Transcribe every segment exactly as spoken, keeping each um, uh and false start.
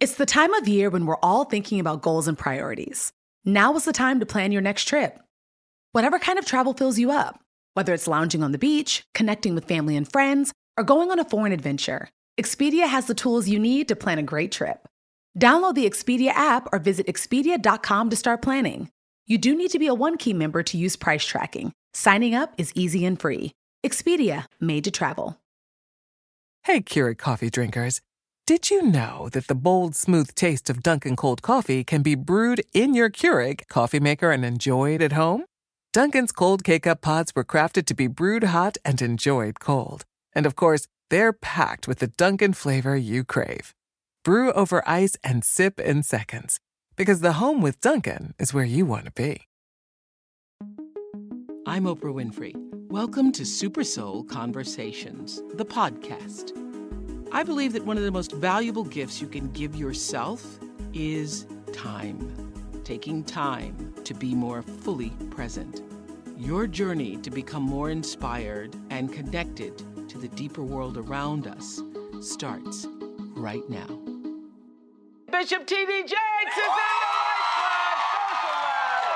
It's the time of year when we're all thinking about goals and priorities. Now is the time to plan your next trip. Whatever kind of travel fills you up, whether it's lounging on the beach, connecting with family and friends, or going on a foreign adventure, Expedia has the tools you need to plan a great trip. Download the Expedia app or visit Expedia dot com to start planning. You do need to be a One Key member to use price tracking. Signing up is easy and free. Expedia, made to travel. Hey, Keurig coffee drinkers. Did you know that the bold, smooth taste of Dunkin' cold coffee can be brewed in your Keurig coffee maker and enjoyed at home? Dunkin's cold K-Cup pods were crafted to be brewed hot and enjoyed cold. And of course, they're packed with the Dunkin' flavor you crave. Brew over ice and sip in seconds. Because the home with Dunkin' is where you want to be. I'm Oprah Winfrey. Welcome to Super Soul Conversations, the podcast. I believe that one of the most valuable gifts you can give yourself is time. Taking time to be more fully present. Your journey to become more inspired and connected to the deeper world around us starts right now. Bishop T D Jakes is in the Life Class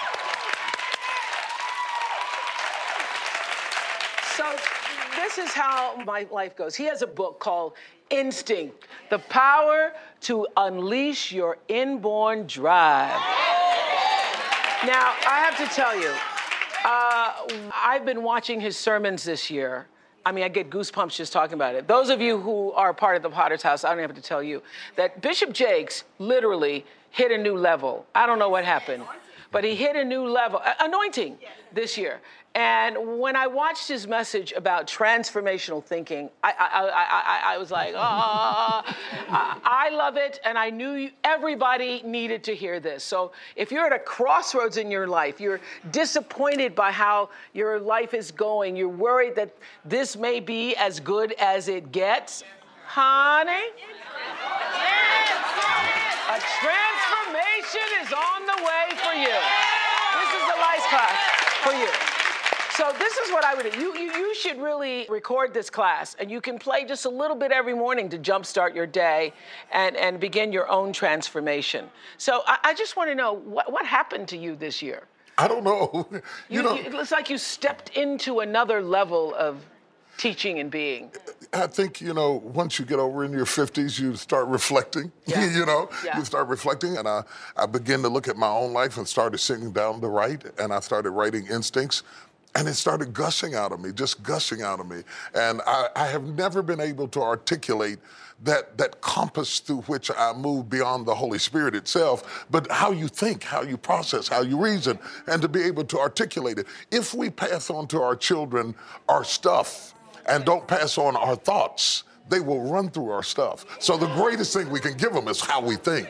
Social Lab. So this is how my life goes. He has a book called Instinct, The Power to Unleash Your Inborn Drive. Now, I have to tell you, uh, I've been watching his sermons this year. I mean, I get goosebumps just talking about it. Those of you who are part of the Potter's House, I don't have to tell you that Bishop Jakes literally hit a new level. I don't know what happened, but he hit a new level, uh, anointing this year. And when I watched his message about transformational thinking, I, I, I, I, I was like, ah, I, I love it. And I knew everybody needed to hear this. So if you're at a crossroads in your life, you're disappointed by how your life is going, you're worried that this may be as good as it gets, honey, a transformation is on the way for you. This is the Life Class for you. So this is what I would do. You, you, you should really record this class, and you can play just a little bit every morning to jumpstart your day and, and begin your own transformation. So I, I just want to know, what, what happened to you this year? I don't know. you, you know, you, it's like you stepped into another level of teaching and being. I think, you know, once you get over in your fifties, you start reflecting, yeah. you know, yeah. you start reflecting. And I, I began to look at my own life and started sitting down to write, and I started writing Instincts. And it started gushing out of me, just gushing out of me. And I, I have never been able to articulate that, that compass through which I move beyond the Holy Spirit itself, but how you think, how you process, how you reason, and to be able to articulate it. If we pass on to our children our stuff and don't pass on our thoughts, they will run through our stuff. So the greatest thing we can give them is how we think.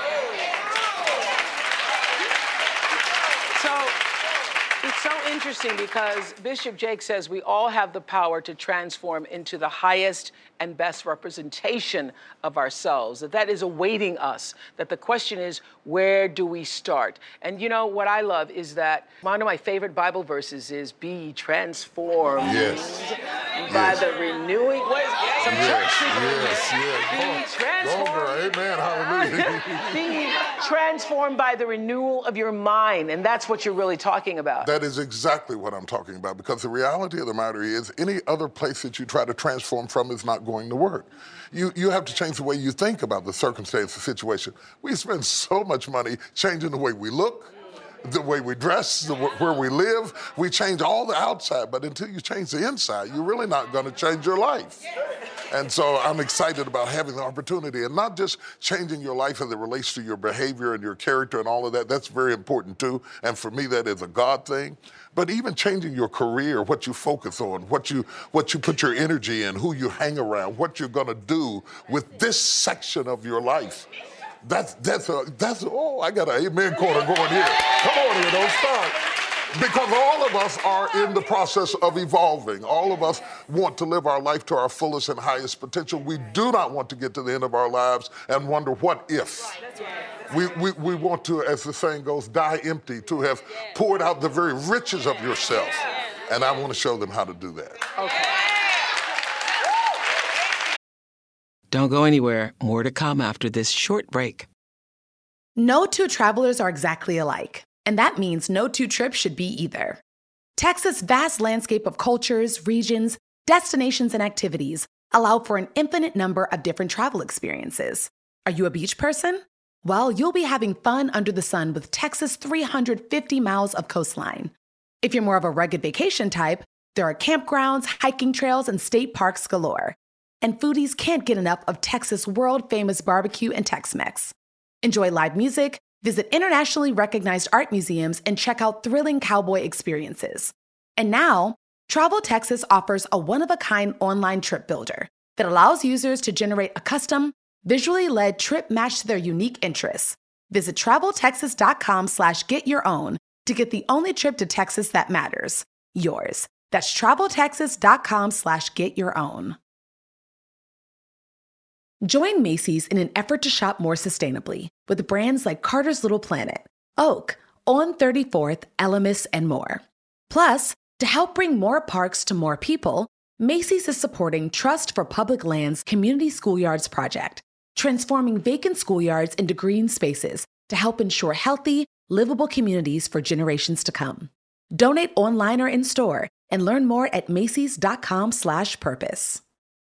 Interesting, because Bishop Jakes says we all have the power to transform into the highest and best representation of ourselves, that that is awaiting us, that the question is, where do we start? And you know, what I love is that one of my favorite Bible verses is, be transformed yes. by yes. the renewing, what is it? Some yes. church people yes. yes. Be transformed. Amen, hallelujah. Be transformed by the renewal of your mind, and that's what you're really talking about. That is exactly what I'm talking about, because the reality of the matter is, any other place that you try to transform from is not going to work. You you have to change the way you think about the circumstance, the situation. We spend so much money changing the way we look, the way we dress, the, where we live. We change all the outside, but until you change the inside, you're really not going to change your life. And so I'm excited about having the opportunity, and not just changing your life as it relates to your behavior and your character and all of that. That's very important too. And for me, that is a God thing. But even changing your career, what you focus on, what you what you put your energy in, who you hang around, what you're going to do with this section of your life. That's, that's, a, that's, oh, I got an amen corner going here. Come on here, don't start. Because all of us are in the process of evolving. All of us want to live our life to our fullest and highest potential. We do not want to get to the end of our lives and wonder, what if? Right, that's right. We, we, we want to, as the saying goes, die empty, to have poured out the very riches of yourself. And I want to show them how to do that. Okay. Don't go anywhere. More to come after this short break. No two travelers are exactly alike, and that means no two trips should be either. Texas' vast landscape of cultures, regions, destinations, and activities allow for an infinite number of different travel experiences. Are you a beach person? Well, you'll be having fun under the sun with Texas' three hundred fifty miles of coastline. If you're more of a rugged vacation type, there are campgrounds, hiking trails, and state parks galore. And foodies can't get enough of Texas' world-famous barbecue and Tex-Mex. Enjoy live music, visit internationally recognized art museums, and check out thrilling cowboy experiences. And now, Travel Texas offers a one-of-a-kind online trip builder that allows users to generate a custom, visually led trip matched to their unique interests. Visit traveltexas.com slash get your own to get the only trip to Texas that matters, yours. That's traveltexas.com slash get your own. Join Macy's in an effort to shop more sustainably with brands like Carter's Little Planet, Oak, On thirty-fourth, Elemis, and more. Plus, to help bring more parks to more people, Macy's is supporting Trust for Public Lands Community Schoolyards Project, transforming vacant schoolyards into green spaces to help ensure healthy, livable communities for generations to come. Donate online or in-store and learn more at macys.com slash purpose.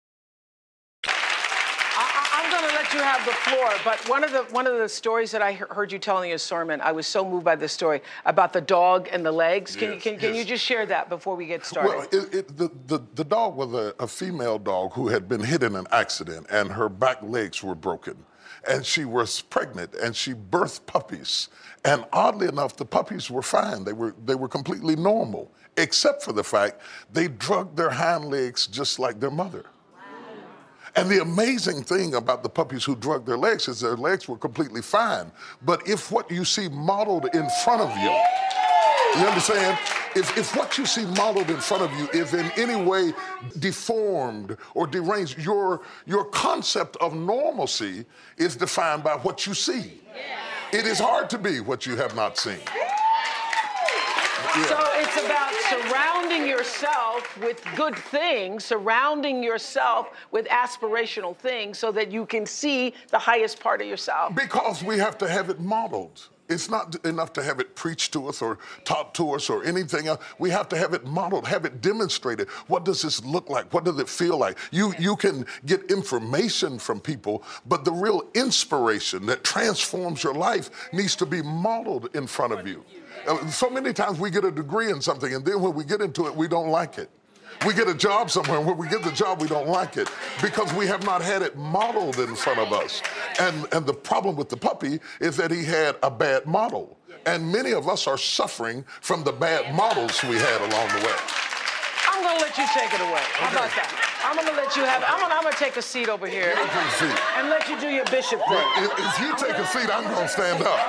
You have the floor, but one of the one of the stories that I he- heard you tell in your sermon, I was so moved by this story about the dog and the legs. Can, yes, you, can, can yes. you just share that before we get started? Well, it, it, the, the, the dog was a, a female dog who had been hit in an accident, and her back legs were broken. And she was pregnant, and she birthed puppies. And oddly enough, the puppies were fine. They were, they were completely normal, except for the fact they drugged their hind legs just like their mother. And the amazing thing about the puppies who drug their legs is their legs were completely fine. But if what you see modeled in front of you, you understand? If, if what you see modeled in front of you is in any way deformed or deranged, your, your concept of normalcy is defined by what you see. It is hard to be what you have not seen. Yeah. So it's about surrounding yourself with good things, surrounding yourself with aspirational things so that you can see the highest part of yourself. Because we have to have it modeled. It's not enough to have it preached to us or taught to us or anything else. We have to have it modeled, have it demonstrated. What does this look like? What does it feel like? You, you can get information from people, but the real inspiration that transforms your life needs to be modeled in front of you. So many times we get a degree in something, and then when we get into it, we don't like it. We get a job somewhere, and when we get the job, we don't like it because we have not had it modeled in front of us. And, and the problem with the puppy is that he had a bad model. And many of us are suffering from the bad models we had along the way. I'm going to let you take it away. How about that? I'm going to let you have it. I'm going I'm to take a seat over here and let you do your bishop thing. Well, if, if you take a seat, I'm going to stand up.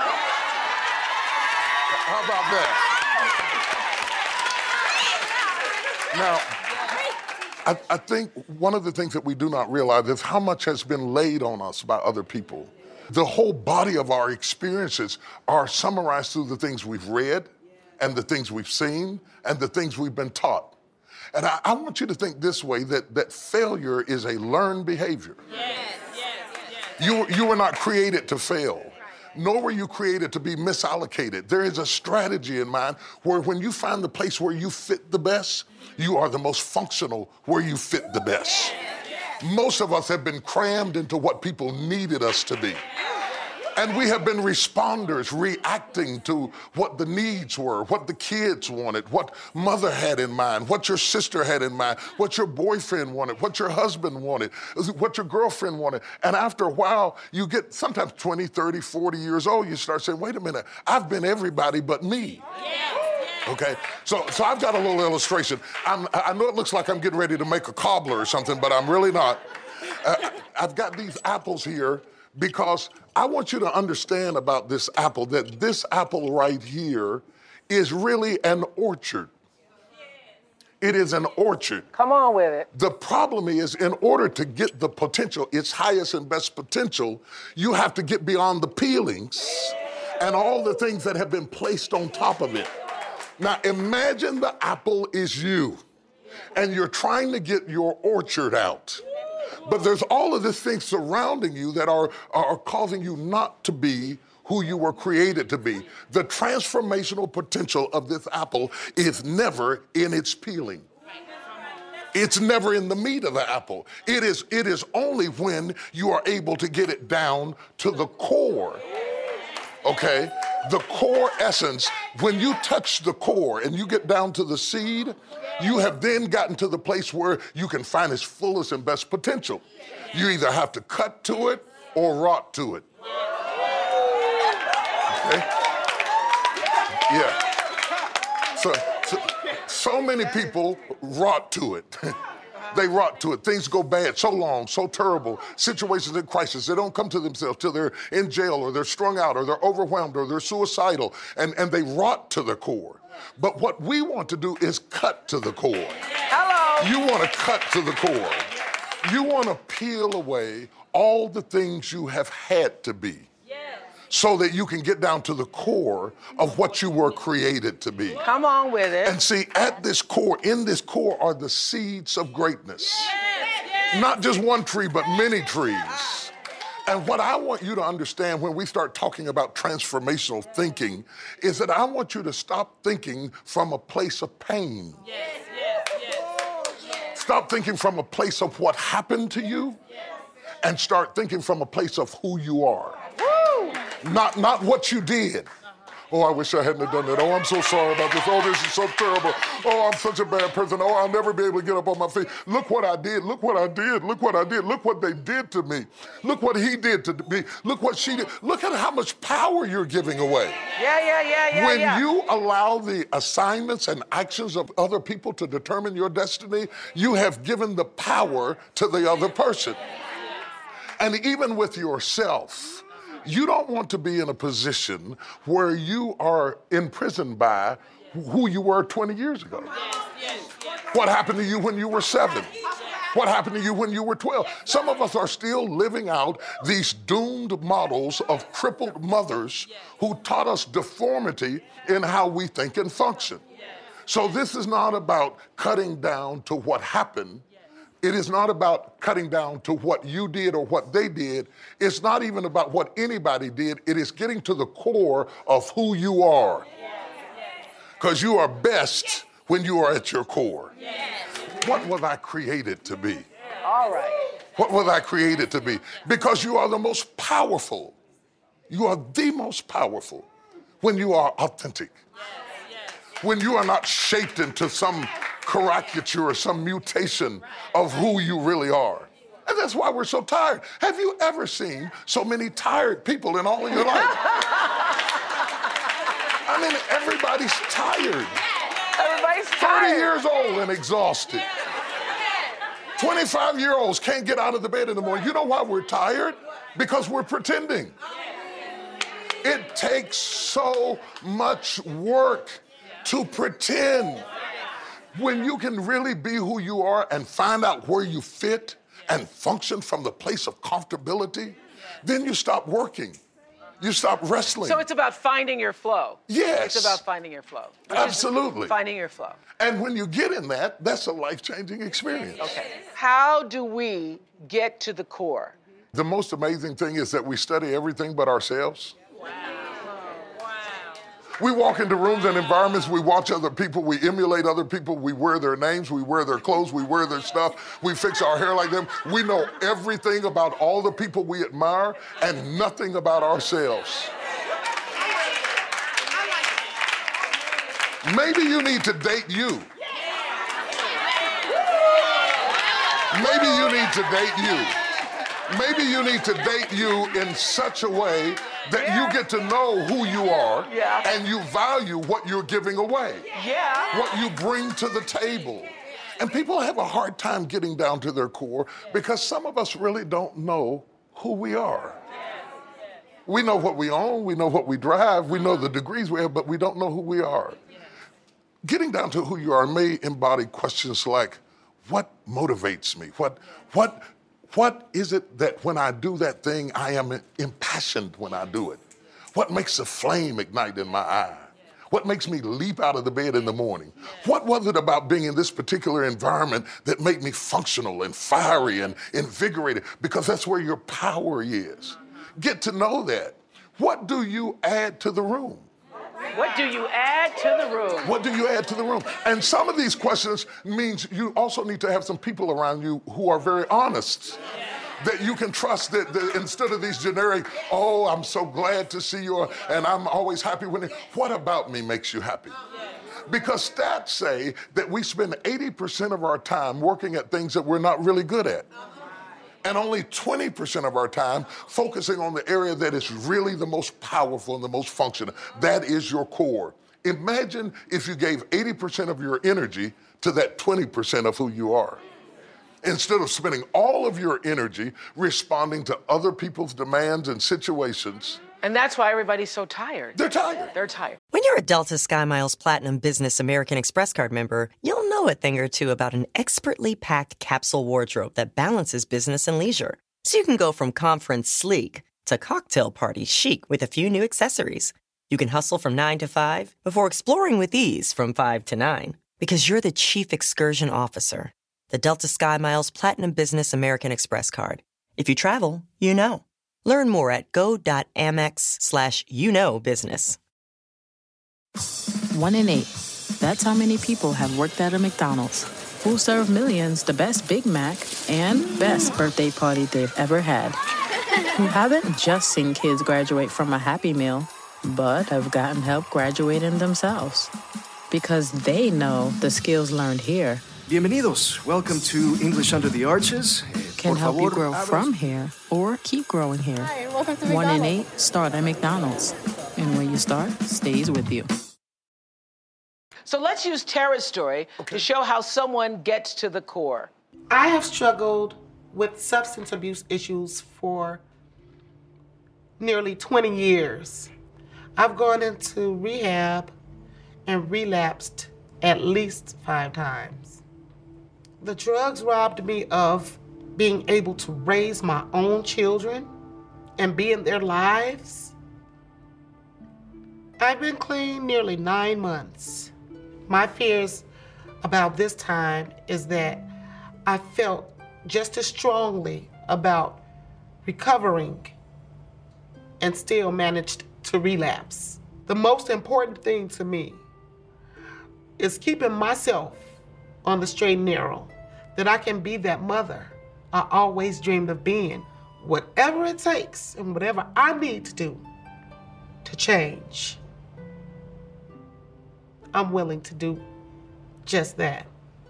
How about that? Now, I, I think one of the things that we do not realize is how much has been laid on us by other people. The whole body of our experiences are summarized through the things we've read and the things we've seen and the things we've been taught. And I, I want you to think this way, that, that failure is a learned behavior. Yes, yes, yes. You, you were not created to fail. Nor were you created to be misallocated. There is a strategy in mind where when you find the place where you fit the best, you are the most functional where you fit the best. Most of us have been crammed into what people needed us to be. And we have been responders, reacting to what the needs were, what the kids wanted, what mother had in mind, what your sister had in mind, what your boyfriend wanted, what your husband wanted, what your girlfriend wanted. And after a while, you get sometimes twenty, thirty, forty years old, you start saying, wait a minute, I've been everybody but me. Okay, so so I've got a little illustration. I'm, I know it looks like I'm getting ready to make a cobbler or something, but I'm really not. Uh, I've got these apples here because I want you to understand about this apple, that this apple right here is really an orchard. It is an orchard. Come on with it. The problem is, in order to get the potential, its highest and best potential, you have to get beyond the peelings and all the things that have been placed on top of it. Now, imagine the apple is you, and you're trying to get your orchard out. But there's all of these things surrounding you that are, are causing you not to be who you were created to be. The transformational potential of this apple is never in its peeling. It's never in the meat of the apple. It is, it is only when you are able to get it down to the core. Okay? The core essence, when you touch the core and you get down to the seed, you have then gotten to the place where you can find its fullest and best potential. You either have to cut to it or rot to it. Okay? Yeah. So, so, so many people rot to it. They rot to it. Things go bad so long, so terrible. Situations in crisis. They don't come to themselves till they're in jail or they're strung out or they're overwhelmed or they're suicidal, and, and they rot to the core. But what we want to do is cut to the core. Hello. You want to cut to the core. You want to peel away all the things you have had to be, so that you can get down to the core of what you were created to be. Come on with it. And see, at this core, in this core are the seeds of greatness. Not just one tree, but many trees. And what I want you to understand when we start talking about transformational thinking is that I want you to stop thinking from a place of pain. Stop thinking from a place of what happened to you and start thinking from a place of who you are. Not, not what you did. Oh, I wish I hadn't have done that. Oh, I'm so sorry about this. Oh, this is so terrible. Oh, I'm such a bad person. Oh, I'll never be able to get up on my feet. Look what I did. Look what I did. Look what I did. Look what they did to me. Look what he did to me. Look what she did. Look at how much power you're giving away. Yeah, yeah, yeah, yeah, When yeah. you allow the assignments and actions of other people to determine your destiny, you have given the power to the other person. And even with yourself, you don't want to be in a position where you are imprisoned by who you were twenty years ago. What happened to you when you were seven? What happened to you when you were twelve? Some of us are still living out these doomed models of crippled mothers who taught us deformity in how we think and function. So this is not about cutting down to what happened. It is not about cutting down to what you did or what they did. It's not even about what anybody did. It is getting to the core of who you are. Because you are best when you are at your core. What was I created to be? All right. What was I created to be? Because you are the most powerful. You are the most powerful when you are authentic. When you are not shaped into some caricature or some mutation of who you really are. And that's why we're so tired. Have you ever seen so many tired people in all of your life? I mean, everybody's tired. Everybody's thirty tired. years old and exhausted. twenty-five-year-olds can't get out of the bed in the morning. You know why we're tired? Because we're pretending. It takes so much work to pretend. When you can really be who you are and find out where you fit and function from the place of comfortability, then you stop working. You stop wrestling. So it's about finding your flow. Yes. It's about finding your flow. Which is Absolutely. Finding your flow. And when you get in that, that's a life-changing experience. Okay. How do we get to the core? The most amazing thing is that we study everything but ourselves. We walk into rooms and environments, we watch other people, we emulate other people, we wear their names, we wear their clothes, we wear their stuff, we fix our hair like them. We know everything about all the people we admire and nothing about ourselves. Maybe you need to date you. Maybe you need to date you. Maybe you need to date you in such a way that Yeah. you get to know who you are Yeah. and you value what you're giving away, Yeah. what you bring to the table. And people have a hard time getting down to their core because some of us really don't know who we are. We know what we own, we know what we drive, we know the degrees we have, but we don't know who we are. Getting down to who you are may embody questions like, what motivates me? What, what, what is it that when I do that thing, I am impassioned when I do it? What makes a flame ignite in my eye? What makes me leap out of the bed in the morning? What was it about being in this particular environment that made me functional and fiery and invigorated? Because that's where your power is. Get to know that. What do you add to the room? What do you add to the room? What do you add to the room? And some of these questions means you also need to have some people around you who are very honest. That you can trust that, that instead of these generic, oh, I'm so glad to see you, or, and I'm always happy when, it, what about me makes you happy? Because stats say that we spend eighty percent of our time working at things that we're not really good at. And only twenty percent of our time focusing on the area that is really the most powerful and the most functional. That is your core. Imagine if you gave eighty percent of your energy to that twenty percent of who you are. Instead of spending all of your energy responding to other people's demands and situations. And that's why everybody's so tired. They're tired. They're tired. When you're a Delta SkyMiles Platinum Business American Express card member, you'll know a thing or two about an expertly packed capsule wardrobe that balances business and leisure. So you can go from conference sleek to cocktail party chic with a few new accessories. You can hustle from nine to five before exploring with ease from five to nine. Because you're the chief excursion officer. The Delta SkyMiles Platinum Business American Express card. If you travel, you know. Learn more at go.amex slash you know business. One in eight. That's how many people have worked at a McDonald's. Who serve millions the best Big Mac and best birthday party they've ever had. Who haven't just seen kids graduate from a Happy Meal, but have gotten help graduating themselves. Because they know the skills learned here Bienvenidos. Welcome to English Under the Arches. can Por help favor, you grow abra- from here or keep growing here. Hi, welcome to One in McDonald's. eight start at McDonald's. And where you start stays with you. So let's use Tara's story Okay. to show how someone gets to the core. I have struggled with substance abuse issues for nearly twenty years. I've gone into rehab and relapsed at least five times. The drugs robbed me of being able to raise my own children and be in their lives. I've been clean nearly nine months. My fears about this time is that I felt just as strongly about recovering and still managed to relapse. The most important thing to me is keeping myself on the straight and narrow, that I can be that mother I always dreamed of being, whatever it takes and whatever I need to do to change. I'm willing to do just that.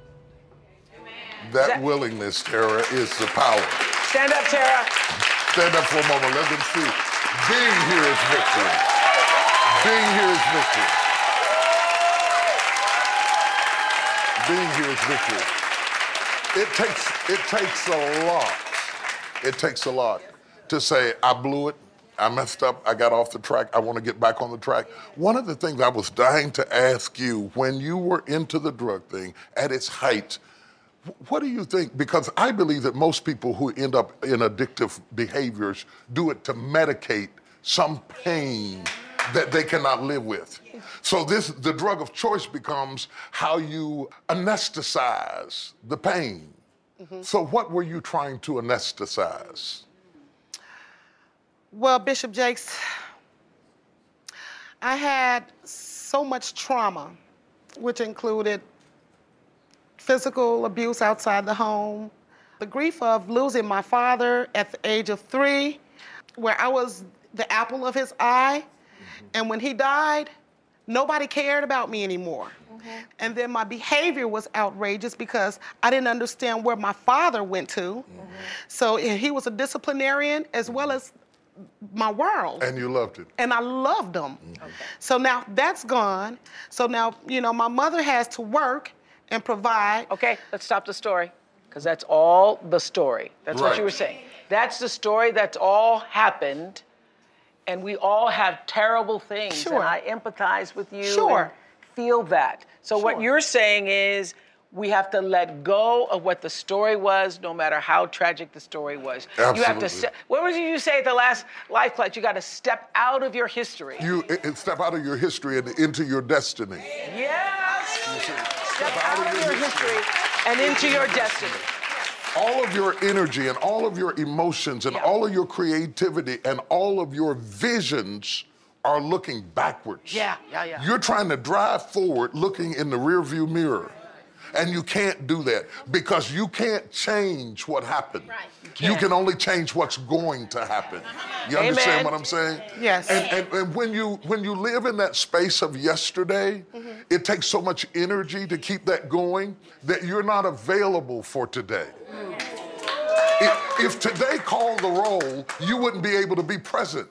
That That- willingness, Tara, is the power. Stand up, Tara. Stand up for a moment. Let them see. Being here is victory. Being here is victory. Being here is victory. It takes, it takes a lot. It takes a lot to say, I blew it, I messed up, I got off the track, I want to get back on the track. One of the things I was dying to ask you, when you were into the drug thing at its height, what do you think? Because I believe that most people who end up in addictive behaviors do it to medicate some pain that they cannot live with. So this, the drug of choice becomes how you anesthetize the pain. Mm-hmm. So what were you trying to anesthetize? Well, Bishop Jakes, I had so much trauma, which included physical abuse outside the home, the grief of losing my father at the age of three, where I was the apple of his eye, mm-hmm. and when he died, nobody cared about me anymore. Mm-hmm. And then my behavior was outrageous because I didn't understand where my father went to. Mm-hmm. So he was a disciplinarian as well as my world. And you loved it. And I loved him. Mm-hmm. Okay. So now that's gone. So now, you know, my mother has to work and provide. Okay, let's stop the story, because that's all the story. That's Right. what you were saying. That's the story, that's all happened, and we all have terrible things. Sure. And I empathize with you Sure. and feel that. So what Sure. you're saying is, we have to let go of what the story was, no matter how tragic the story was. Absolutely. You have to, se- what was you say at the last life class? You got to step out of your history. You it, it step out of your history and into your destiny. Yes. Step out of your history and into your destiny. All of your energy and all of your emotions and Yeah. all of your creativity and all of your visions are looking backwards. Yeah, yeah, yeah. You're trying to drive forward looking in the rearview mirror. And you can't do that because you can't change what happened. Right. You, you can only change what's going to happen. You Amen. understand what I'm saying? Yes. And, and, and when you when you live in that space of yesterday, mm-hmm. it takes so much energy to keep that going that you're not available for today. Mm. If, if today called the roll, you wouldn't be able to be present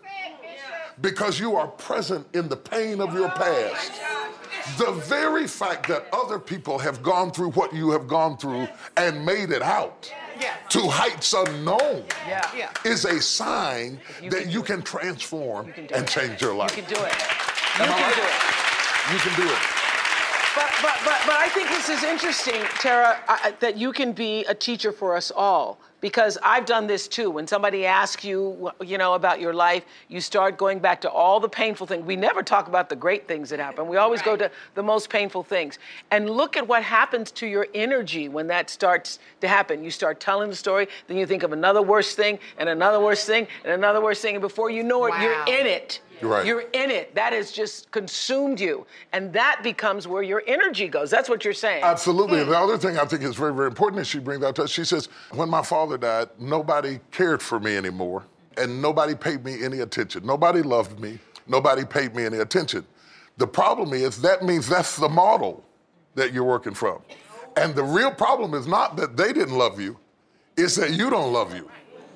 because you are present in the pain of your past. The very fact that other people have gone through what you have gone through and made it out Yeah. to heights unknown Yeah. Yeah. is a sign You that can you do can transform can do and it. change your life. You can do it. Am You I can right? do it. You can do it. But, but, but, but I think this is interesting, Tara, I, that you can be a teacher for us all. Because I've done this too. When somebody asks you, you know, about your life, you start going back to all the painful things. We never talk about the great things that happen. We always go to the most painful things. And look at what happens to your energy when that starts to happen. You start telling the story, then you think of another worse thing, and another worse thing, and another worse thing, and before you know it, Wow. you're in it. You're right. You're in it. That has just consumed you. And that becomes where your energy goes. That's what you're saying. Absolutely. And the other thing I think is very, very important is she brings that to us. She says, when my father died, nobody cared for me anymore, and nobody paid me any attention. Nobody loved me. Nobody paid me any attention. The problem is that means that's the model that you're working from. And the real problem is not that they didn't love you, it's that you don't love you.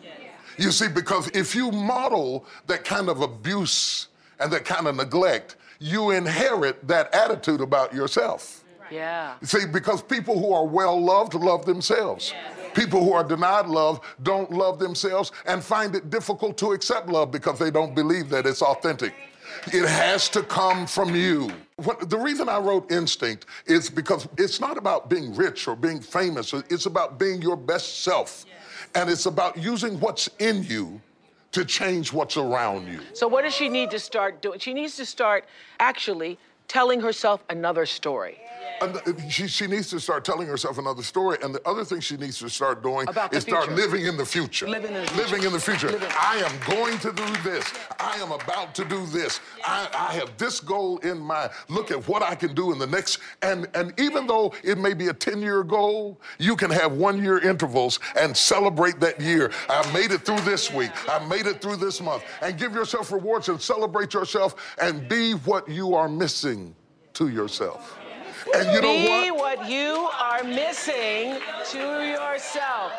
You see, because if you model that kind of abuse and that kind of neglect, you inherit that attitude about yourself. Yeah. See, because people who are well loved love themselves. People who are denied love don't love themselves and find it difficult to accept love because they don't believe that it's authentic. It has to come from you. What, the reason I wrote Instinct is because it's not about being rich or being famous. It's about being your best self. And it's about using what's in you to change what's around you. So what does she need to start doing? She needs to start actually telling herself another story. And she, she needs to start telling herself another story. And the other thing she needs to start doing About the is start future. living in the future. Living in the future. Living in the future. Living. I am going to do this. I am about to do this. I, I have this goal in mind. Look at what I can do in the next. And, and even though it may be a ten-year goal, you can have one-year intervals and celebrate that year. I made it through this week. I made it through this month. And give yourself rewards and celebrate yourself and be what you are missing to yourself. And you know Be what? what you are missing to yourself.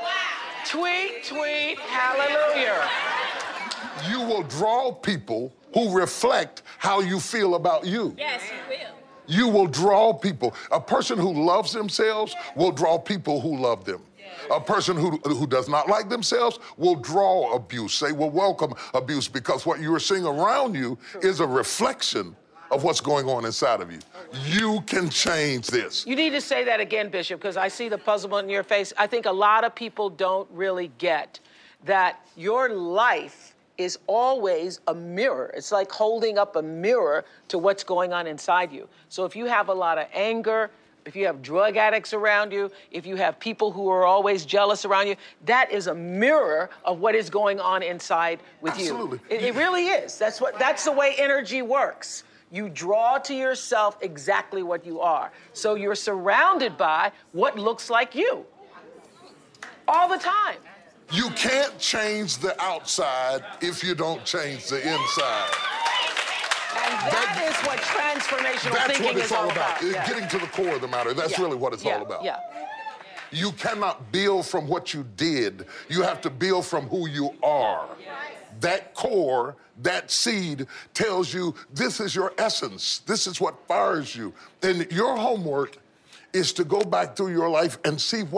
Tweet, tweet, hallelujah. You will draw people who reflect how you feel about you. Yes, you will. You will draw people. A person who loves themselves will draw people who love them. A person who, who does not like themselves will draw abuse. They will welcome abuse because what you are seeing around you is a reflection of what's going on inside of you. You can change this. You need to say that again, Bishop, because I see the puzzlement in your face. I think a lot of people don't really get that your life is always a mirror. It's like holding up a mirror to what's going on inside you. So if you have a lot of anger, if you have drug addicts around you, if you have people who are always jealous around you, that is a mirror of what is going on inside with Absolutely. you. It, it really is. That's what. That's the way energy works. You draw to yourself exactly what you are. So you're surrounded by what looks like you all the time. You can't change the outside if you don't change the inside. And that, that is what transformational that's thinking what it's is all all about. about. Yeah. Getting to the core of the matter. That's Yeah. really what it's yeah. all about. Yeah. You cannot build from what you did. You have to build from who you are. That core, that seed tells you this is your essence. This is what fires you. And your homework is to go back through your life and see what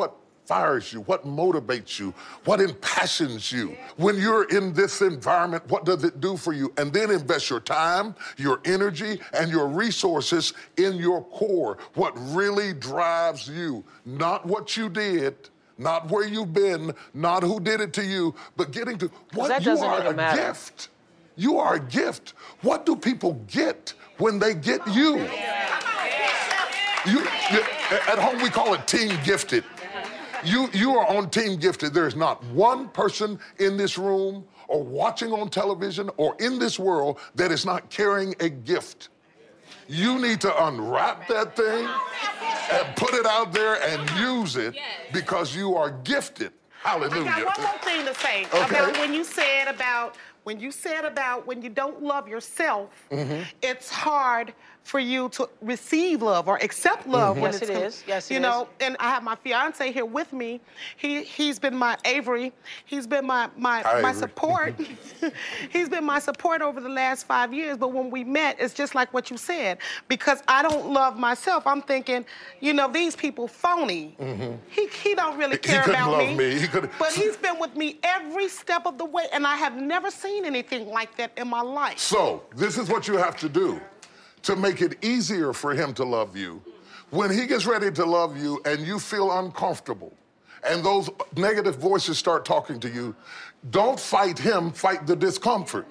inspires you? What motivates you? What impassions you? When you're in this environment, what does it do for you? And then invest your time, your energy, and your resources in your core. What really drives you, not what you did, not where you've been, not who did it to you, but getting to what that you doesn't are even a matter. gift. You are a gift. What do people get when they get you? You, you at home, we call it team gifted. You, you are on team gifted. There's not one person in this room or watching on television or in this world that is not carrying a gift. You need to unwrap that thing and put it out there and use it because you are gifted. Hallelujah. I got one more thing to say Okay. about when you said about when you said about when you don't love yourself, Mm-hmm. it's hard for you to receive love or accept love. Mm-hmm. When Yes, it's it com- is. Yes, it you know, is. and I have my fiance here with me. He he's been my Avery. He's been my my Hi, my Avery. support. He's been my support over the last five years. But when we met, it's just like what you said. Because I don't love myself. I'm thinking, you know, these people phony. He he don't really Mm-hmm. He care couldn't about love me. He couldn't- But he's been with me every step of the way, and I have never seen anything like that in my life. So, this is what you have to do to make it easier for him to love you. When he gets ready to love you and you feel uncomfortable and those negative voices start talking to you, don't fight him, fight the discomfort.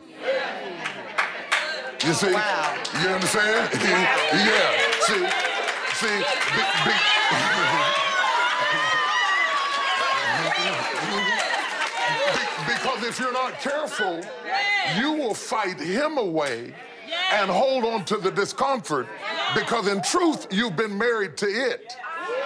You see? Wow. You understand? Yeah. See? See? Be- be- Be- because if you're not careful, you will fight him away and hold on to the discomfort because in truth, you've been married to it.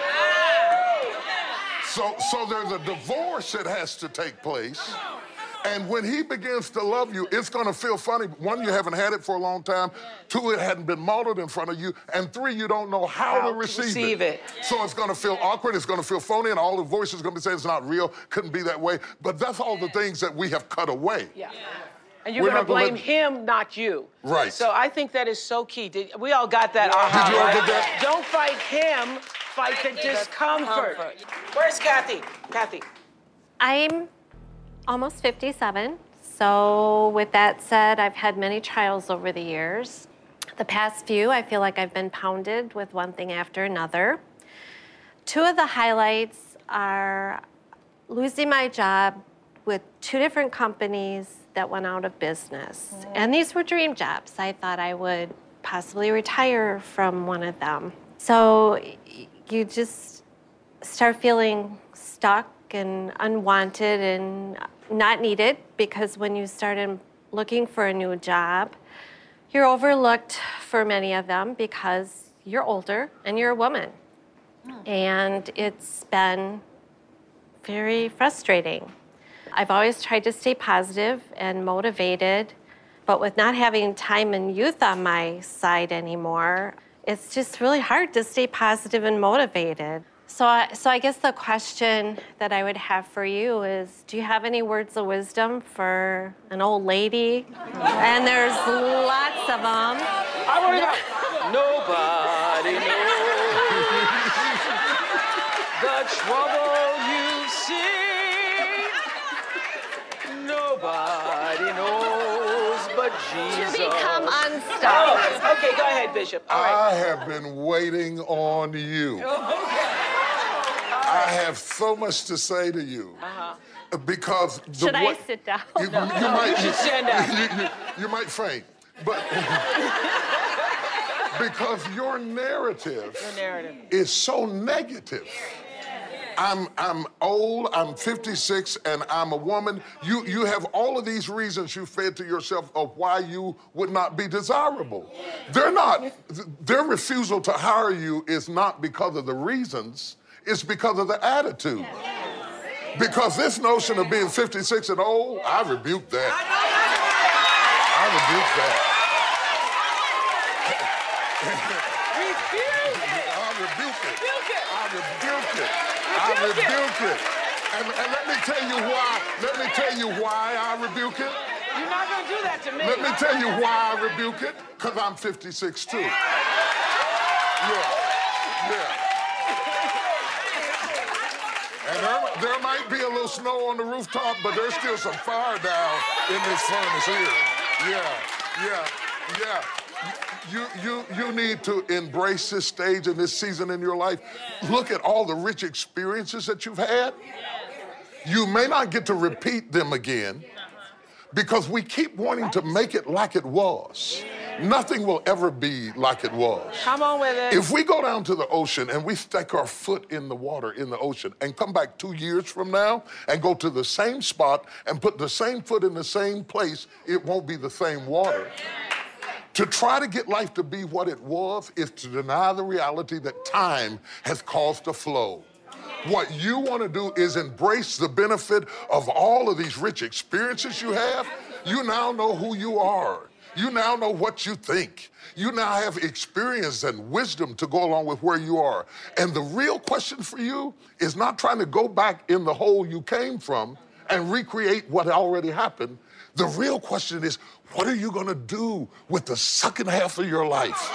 So, so there's a divorce that has to take place. And when he begins to love you, it's gonna feel funny. One, you haven't had it for a long time. Two, it hadn't been modeled in front of you. And three, you don't know how, How to to receive, receive it. So it's gonna feel awkward, it's gonna feel phony, and all the voices are gonna be saying it's not real, couldn't be that way. But that's all the things that we have cut away. Yeah. And you're We're gonna not gonna blame let- him, not you. Right. So I think that is so key. Did, we all got that aha, Did you all right? get that? Don't fight him, fight the discomfort. Where's Kathy? Kathy. I'm almost fifty-seven. So with that said, I've had many trials over the years. The past few, I feel like I've been pounded with one thing after another. Two of the highlights are losing my job with two different companies that went out of business. And these were dream jobs. I thought I would possibly retire from one of them. So y- you just start feeling stuck and unwanted and not needed, because when you started looking for a new job, you're overlooked for many of them because you're older and you're a woman. And it's been very frustrating. I've always tried to stay positive and motivated, but with not having time and youth on my side anymore, it's just really hard to stay positive and motivated. So, I, so I guess the question that I would have for you is, do you have any words of wisdom for an old lady? And there's lots of them. I want to know. Nobody knows the trouble you see. Nobody knows but Jesus. To become unstuck. Oh, okay, go ahead, Bishop. All right. I have been waiting on you. I have so much to say to you. Uh-huh. Because the Should I way- sit down? You, you, No, you no, might you should stand up. You, you- you might faint, but because your narrative, Your narrative. is so negative. I'm I'm old, I'm fifty-six, and I'm a woman. You you have all of these reasons you fed to yourself of why you would not be desirable. They're not, their refusal to hire you is not because of the reasons, it's because of the attitude. Because this notion of being fifty-six and old, I rebuke that. I rebuke that. I rebuke it. I rebuke it. I rebuke it. And, and let me tell you why. Let me tell you why I rebuke it. You're not going to do that to me. Let me tell you why I rebuke it. Because I'm fifty-six too. Yeah. Yeah. And there, there might be a little snow on the rooftop, but there's still some fire down in this furnace here. Yeah, yeah, yeah. You, you, you need to embrace this stage and this season in your life. Look at all the rich experiences that you've had. You may not get to repeat them again because we keep wanting to make it like it was. Nothing will ever be like it was. Come on with it. If we go down to the ocean and we stick our foot in the water in the ocean and come back two years from now and go to the same spot and put the same foot in the same place, it won't be the same water. To try to get life to be what it was is to deny the reality that time has caused a flow. What you want to do is embrace the benefit of all of these rich experiences you have. You now know who you are. You now know what you think. You now have experience and wisdom to go along with where you are. And the real question for you is not trying to go back in the hole you came from and recreate what already happened. The real question is, what are you gonna do with the second half of your life?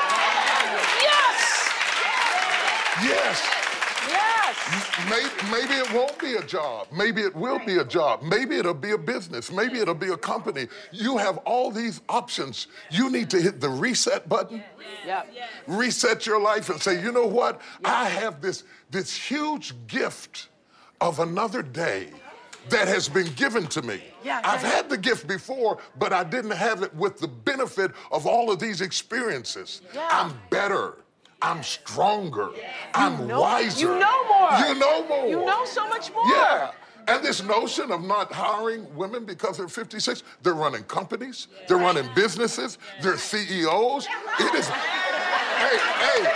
Yes! Yes. Yes! Maybe, maybe it won't be a job. Maybe it will be a job. Maybe it'll be a business. Maybe it'll be a company. You have all these options. You need to hit the reset button. Yep. Reset your life and say, you know what? I have this, this huge gift of another day that has been given to me. Yeah, I've yeah. had the gift before, but I didn't have it with the benefit of all of these experiences. Yeah. I'm better. I'm stronger. I'm know, wiser. You know more. You know more. You know so much more. Yeah. And this notion of not hiring women because they're fifty-six, they're running companies, they're running businesses, they're C E Os. It is, hey, hey.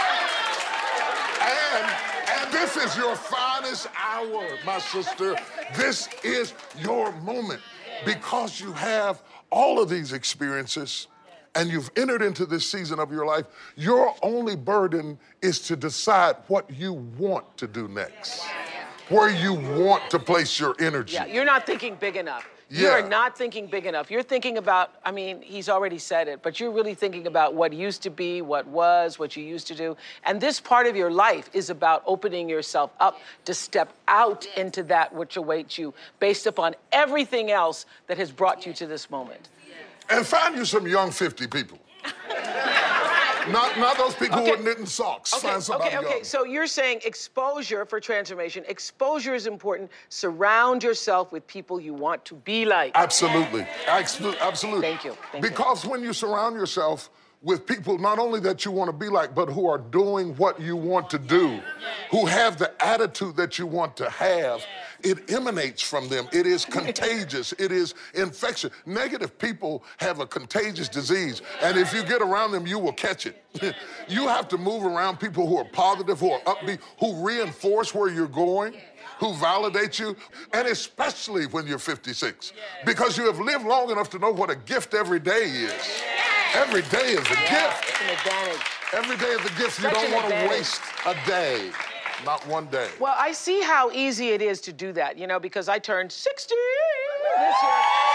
And, and this is your finest hour, my sister. This is your moment because you have all of these experiences and you've entered into this season of your life. Your only burden is to decide what you want to do next, where you want to place your energy. Yeah, you're not thinking big enough. Yeah. You're not thinking big enough. You're thinking about, I mean, he's already said it, but you're really thinking about what used to be, what was, what you used to do. And this part of your life is about opening yourself up to step out into that which awaits you based upon everything else that has brought you to this moment. And find you some young fifty people. Not, not those people Okay. who are knitting socks. Okay, Find somebody okay, okay. young. So you're saying exposure for transformation. Exposure is important. Surround yourself with people you want to be like. Absolutely. Absolutely. Absolutely. Thank you. Thank you. because when you surround yourself with people not only that you want to be like, but who are doing what you want to do, who have the attitude that you want to have, it emanates from them. It is contagious. It is infectious. Negative people have a contagious disease, and if you get around them, you will catch it. You have to move around people who are positive, who are upbeat, who reinforce where you're going, who validate you, and especially when you're fifty-six, because you have lived long enough to know what a gift every day is. Every day is a gift. It's an advantage. Every day is a gift. You Such don't an want to advantage. waste a day, not one day. Well, I see how easy it is to do that, you know, because I turned sixty this year.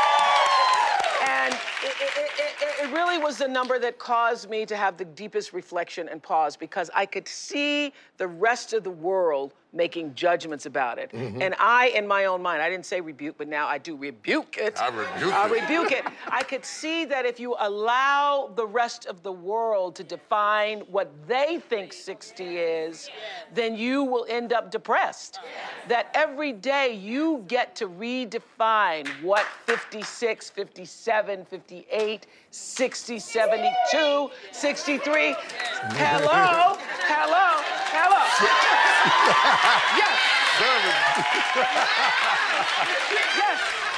And it, it, it, it really was the number that caused me to have the deepest reflection and pause, because I could see the rest of the world making judgments about it. Mm-hmm. And I, in my own mind, I didn't say rebuke, but now I do rebuke it. I rebuke I it. rebuke it. I could see that if you allow the rest of the world to define what they think sixty is, then you will end up depressed. That every day you get to redefine what fifty-six, fifty-seven, fifty-eight, sixty, seventy-two, sixty-three, hello, hello, hello. Yes. Yes.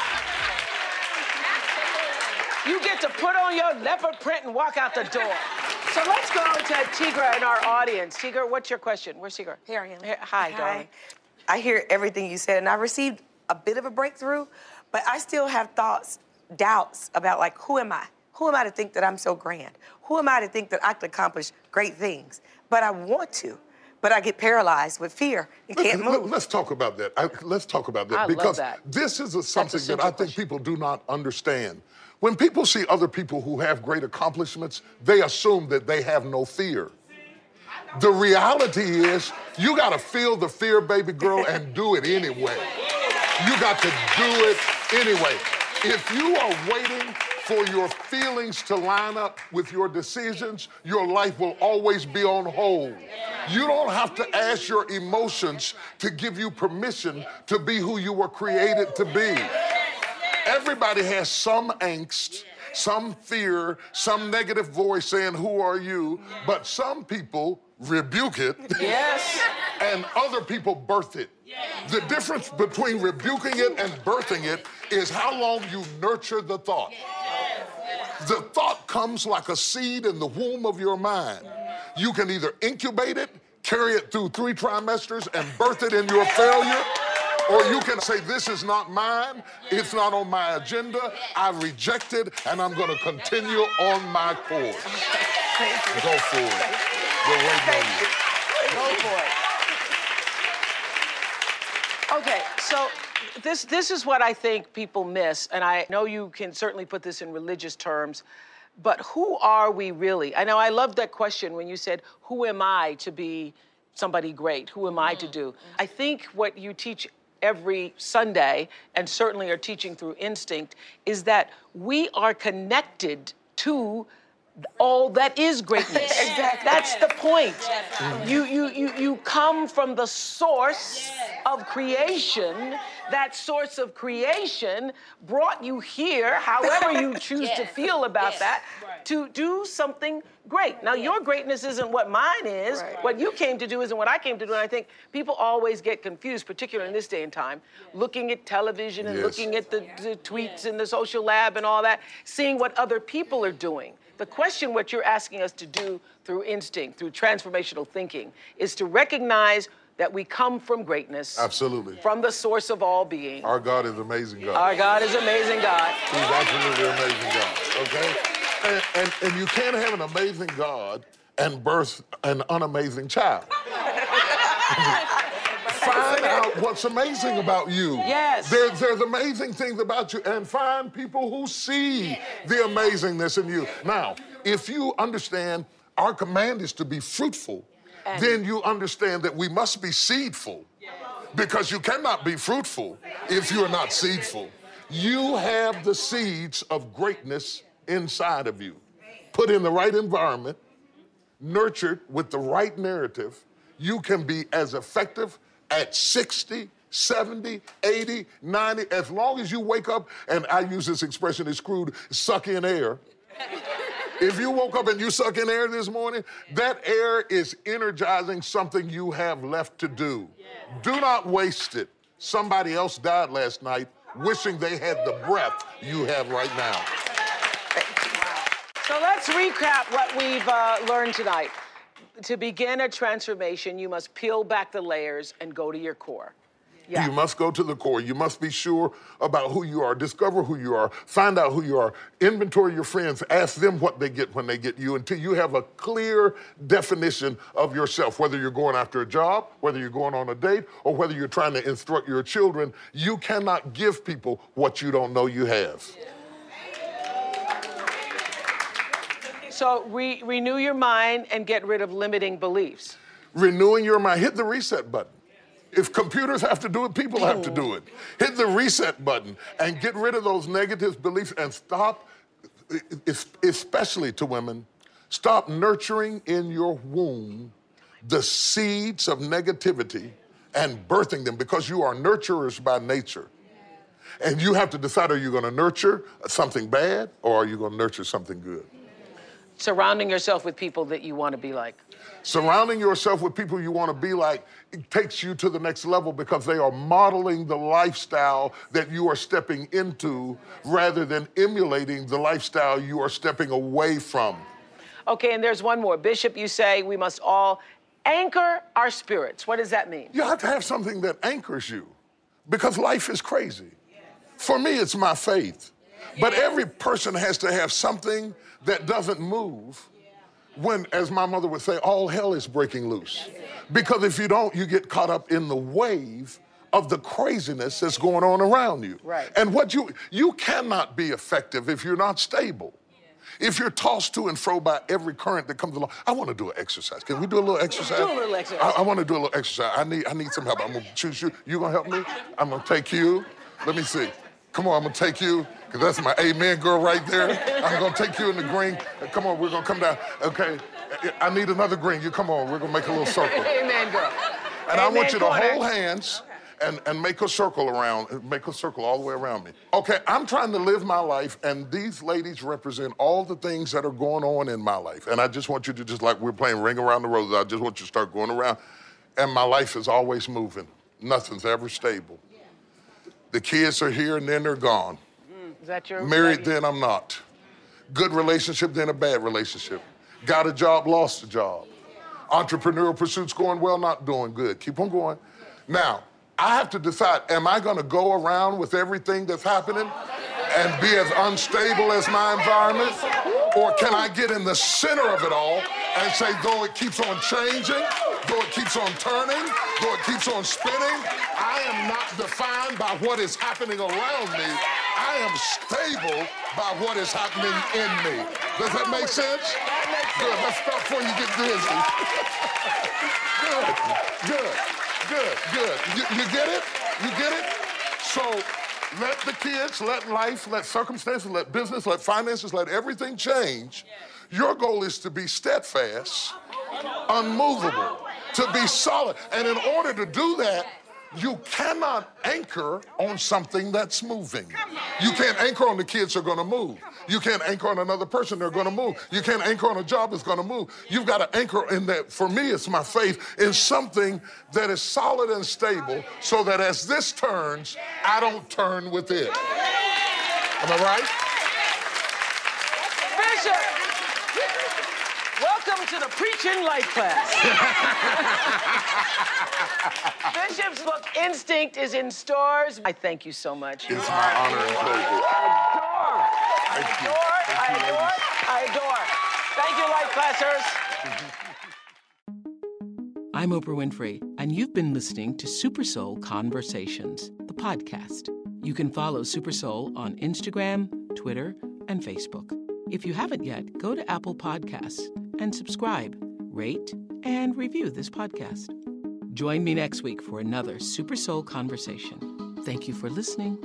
You get to put on your leopard print and walk out the door. So let's go to Tigra in our audience. Tigra, what's your question? Where's Tigra? Here I am. Here- Hi, darling. I hear everything you said, and I received a bit of a breakthrough, but I still have thoughts, doubts about, like, who am I? Who am I to think that I'm so grand? Who am I to think that I could accomplish great things? But I want to. But I get paralyzed with fear and can't Let- move. Let's talk about that. I, let's talk about that I love because that. this is a, something that central I think question. people do not understand. When people see other people who have great accomplishments, they assume that they have no fear. The reality is, you gotta feel the fear, baby girl, and do it anyway. You got to do it anyway. If you are waiting for your feelings to line up with your decisions, your life will always be on hold. You don't have to ask your emotions to give you permission to be who you were created to be. Everybody has some angst, some fear, some negative voice saying, who are you? But some people rebuke it. Yes. And other people birth it. The difference between rebuking it and birthing it is how long you nurture the thought. The thought comes like a seed in the womb of your mind. You can either incubate it, carry it through three trimesters, and birth it in your failure, or you can say, this is not mine, it's not on my agenda, I reject it, and I'm gonna continue on my course. Go for it. We're waiting on you. Go for it. Okay, so this, this is what I think people miss, and I know you can certainly put this in religious terms, but who are we really? I know I love that question when you said, who am I to be somebody great? Who am I to do? I think what you teach every Sunday, and certainly are teaching through Instinct, is that we are connected to all that is greatness. Exactly. That's the point. You, you, you, you come from the source of creation. That source of creation brought you here, however you choose to feel about that, to do something great. Now, your greatness isn't what mine is. Right. What you came to do isn't what I came to do. And I think people always get confused, particularly in this day and time, looking at television and Yes. looking at the, the tweets and the social lab and all that, seeing what other people are doing. The question, what you're asking us to do through Instinct, through transformational thinking, is to recognize that we come from greatness. Absolutely. From the source of all being. Our God is amazing God. Our God is amazing God. He's absolutely amazing God, okay? And, and, and you can't have an amazing God and birth an unamazing child. Find out what's amazing about you. Yes. There, there's amazing things about you, and find people who see the amazingness in you. Now, if you understand our command is to be fruitful, And- then you understand that we must be seedful. Because you cannot be fruitful if you're not seedful. You have the seeds of greatness inside of you. Put in the right environment, nurtured with the right narrative, you can be as effective at sixty, seventy, eighty, ninety, as long as you wake up, and I use this expression, it's crude, suck in air. If you woke up and you suck in air this morning, that air is energizing something you have left to do. Do not waste it. Somebody else died last night wishing they had the breath you have right now. So let's recap what we've uh, learned tonight. To begin a transformation, you must peel back the layers and go to your core. Yeah. You must go to the core. You must be sure about who you are. Discover who you are. Find out who you are. Inventory your friends. Ask them what they get when they get you until you have a clear definition of yourself. Whether you're going after a job, whether you're going on a date, or whether you're trying to instruct your children, you cannot give people what you don't know you have. So re- renew your mind and get rid of limiting beliefs. Renewing your mind. Hit the reset button. If computers have to do it, people have to do it. Hit the reset button and get rid of those negative beliefs and stop, especially to women, stop nurturing in your womb the seeds of negativity and birthing them, because you are nurturers by nature. And you have to decide, are you going to nurture something bad or are you going to nurture something good? Surrounding yourself with people that you want to be like. Surrounding yourself with people you want to be like, it takes you to the next level because they are modeling the lifestyle that you are stepping into rather than emulating the lifestyle you are stepping away from. Okay, and there's one more. Bishop, you say we must all anchor our spirits. What does that mean? You have to have something that anchors you because life is crazy. For me, it's my faith. But every person has to have something that doesn't move when, as my mother would say, all hell is breaking loose. Because if you don't, you get caught up in the wave of the craziness that's going on around you. Right. And what you, you cannot be effective if you're not stable. if you're tossed to and fro by every current that comes along, I want to do an exercise. Can we do a little exercise? Do a little exercise. I, I want to do a little exercise. I need I need some help. I'm going to choose you. You going to help me? I'm going to take you. Let me see. Come on, I'm going to take you, because that's my amen girl right there. I'm going to take you in the green. Come on, we're going to come down. Okay, I need another green. You come on, we're going to make a little circle. Amen girl. And Amen I want you to corner. hold hands and, and make a circle around, make a circle all the way around me. Okay, I'm trying to live my life, and these ladies represent all the things that are going on in my life. And I just want you to, just like we're playing Ring Around the Roses, I just want you to start going around. And my life is always moving. Nothing's ever stable. The kids are here and then they're gone. Mm, is that your Married, lady? then I'm not. Good relationship, then a bad relationship. Got a job, lost a job. Entrepreneurial pursuits going well, not doing good. Keep on going. Now, I have to decide, am I gonna go around with everything that's happening and be as unstable as my environment? Or can I get in the center of it all and say, though it keeps on changing, though it keeps on turning, though it keeps on spinning, I am not defined by what is happening around me. I am stable by what is happening in me. Does that make sense? Good, let's stop before you get dizzy. Good, good. Good, good. You, you get it? You get it? So let the kids, let life, let circumstances, let business, let finances, let everything change. Your goal is to be steadfast, unmovable, to be solid. And in order to do that, you cannot anchor on something that's moving. You can't anchor on the kids who are going to move. You can't anchor on another person, they're going to move. You can't anchor on a job that's going to move. You've got to anchor in that, for me, it's my faith, in something that is solid and stable so that as this turns, I don't turn with it. Am I right? Bishop, welcome to the Preaching Life class. Bishop's book, Instinct, is in stores. I thank you so much. It's my honor and pleasure. I adore, I adore, I adore. Thank you, Life Classers. I'm Oprah Winfrey, and you've been listening to Super Soul Conversations, the podcast. You can follow Super Soul on Instagram, Twitter, and Facebook. If you haven't yet, go to Apple Podcasts and subscribe, rate, and review this podcast. Join me next week for another Super Soul Conversation. Thank you for listening.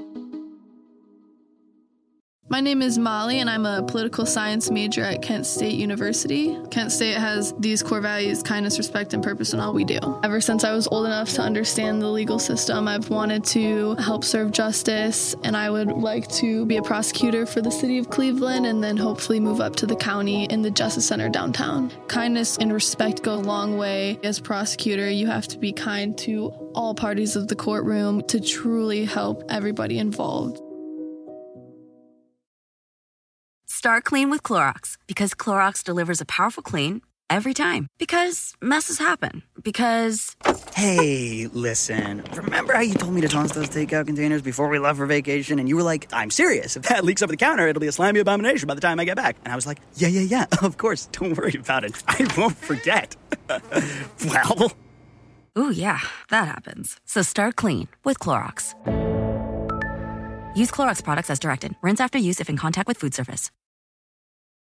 My name is Molly, and I'm a political science major at Kent State University. Kent State has these core values: kindness, respect, and purpose in all we do. Ever since I was old enough to understand the legal system, I've wanted to help serve justice, and I would like to be a prosecutor for the city of Cleveland and then hopefully move up to the county in the Justice Center downtown. Kindness and respect go a long way. As a prosecutor, you have to be kind to all parties of the courtroom to truly help everybody involved. Start clean with Clorox, because Clorox delivers a powerful clean every time. Because messes happen. Because... Hey, listen. Remember how you told me to toss those takeout containers before we left for vacation? And you were like, I'm serious. If that leaks over the counter, it'll be a slimy abomination by the time I get back. And I was like, yeah, yeah, yeah, of course. Don't worry about it. I won't forget. Well... Ooh, yeah, that happens. So start clean with Clorox. Use Clorox products as directed. Rinse after use if in contact with food surface.